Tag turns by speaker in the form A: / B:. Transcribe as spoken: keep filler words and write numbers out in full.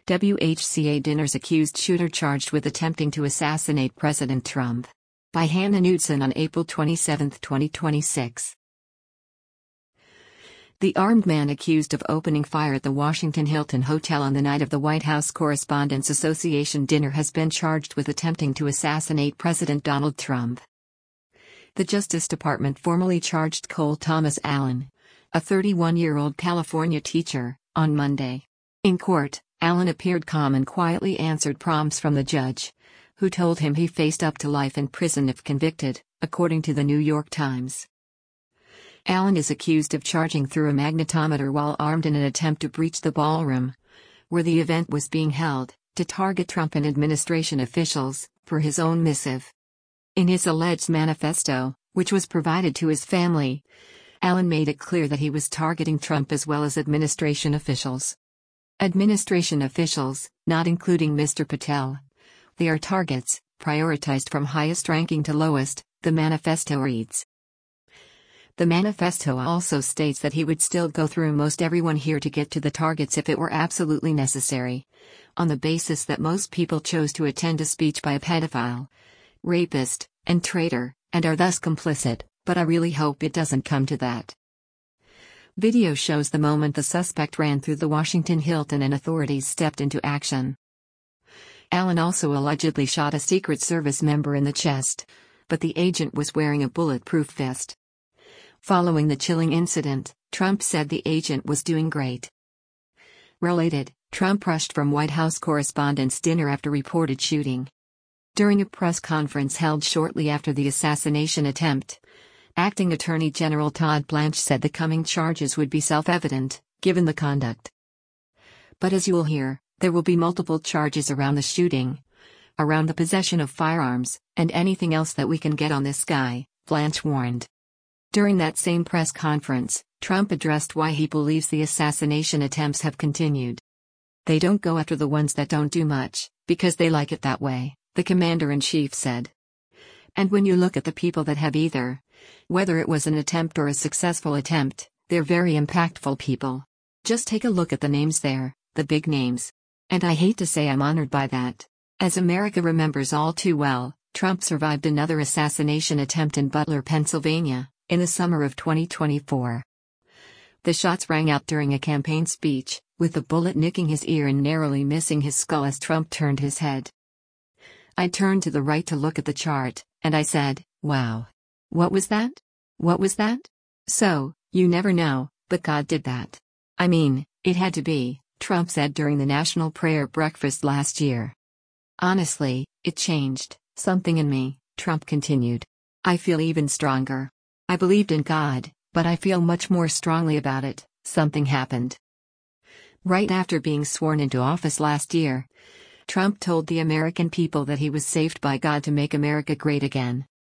A: W H C A Dinners accused shooter charged with attempting to assassinate President Trump. By Hannah Knudsen on April twenty-seventh, twenty twenty-six. The armed man accused of opening fire at the Washington Hilton Hotel on the night of the White House Correspondents Association dinner has been charged with attempting to assassinate President Donald Trump. The Justice Department formally charged Cole Thomas Allen, a thirty-one-year-old California teacher, on Monday. In court, Allen appeared calm and quietly answered prompts from the judge, who told him he faced up to life in prison if convicted, according to the New York Times. Allen is accused of charging through a magnetometer while armed in an attempt to breach the ballroom, where the event was being held, to target Trump and administration officials, per his own missive. In his alleged manifesto, which was provided to his family, Allen made it clear that he was targeting Trump as well as administration officials. Administration officials, not including Mister Patel. They are targets, prioritized from highest ranking to lowest, the manifesto reads. The manifesto also states that he would still go through most everyone here to get to the targets if it were absolutely necessary, on the basis that most people chose to attend a speech by a pedophile, rapist, and traitor, and are thus complicit, but I really hope it doesn't come to that. Video shows the moment the suspect ran through the Washington Hilton and authorities stepped into action. Allen also allegedly shot a Secret Service member in the chest, but the agent was wearing a bulletproof vest. Following the chilling incident, Trump said the agent was doing great. Related, Trump rushed from White House Correspondents' dinner after reported shooting. During a press conference held shortly after the assassination attempt, Acting Attorney General Todd Blanche said the coming charges would be self-evident, given the conduct. But as you'll hear, there will be multiple charges around the shooting, around the possession of firearms, and anything else that we can get on this guy, Blanche warned. During that same press conference, Trump addressed why he believes the assassination attempts have continued. They don't go after the ones that don't do much, because they like it that way, the commander-in-chief said. And when you look at the people that have either, whether it was an attempt or a successful attempt, they're very impactful people. Just take a look at the names there, the big names. And I hate to say I'm honored by that. As America remembers all too well, Trump survived another assassination attempt in Butler, Pennsylvania, in the summer of twenty twenty-four. The shots rang out during a campaign speech, with the bullet nicking his ear and narrowly missing his skull as Trump turned his head. I turned to the right to look at the chart, and I said, wow. What was that? What was that? So, you never know, but God did that. I mean, it had to be, Trump said during the National Prayer Breakfast last year. Honestly, it changed something in me, Trump continued. I feel even stronger. I believed in God, but I feel much more strongly about it. Something happened. Right after being sworn into office last year, Trump told the American people that he was saved by God to make America great again.